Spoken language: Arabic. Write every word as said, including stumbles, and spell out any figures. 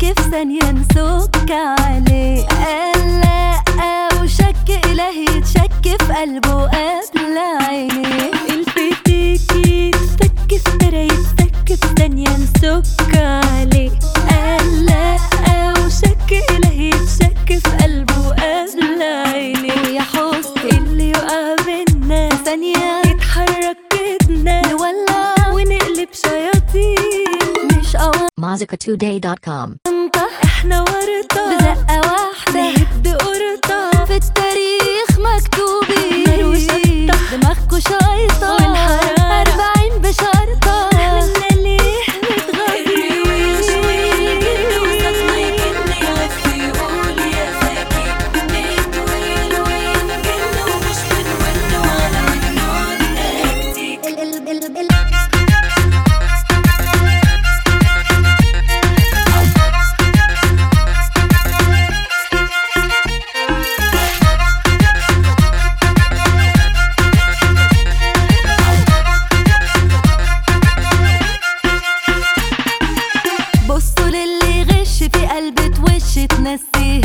شك في ثانية نسك عليه. قال لا وشك إلهي يتشك في قلبه قبل عينيه. الفتيكي يتفك في ترى يتفك في ثانية نسك عليه. قال لا وشك إلهي يتشك في قلبه قبل عينيه. ويا حسن اللي يقع بينا ثانية يتحرك كدنا نولع ونقلب شياطين مش قوام. Mazika today dot com. احنا ورطة بزقة واحدة نهد قرطة في التاريخ مكتوبين. نار وشطة دماغكوا شايطة والحرارة أربعين بشرطة. منا ليه متغاظين وصوت ما يكن يوفي يقول يا فاكي نتويل ونجن ومش بنون ولا مجنون تكتيك. بصوا للي غش في قلب توش تنسيه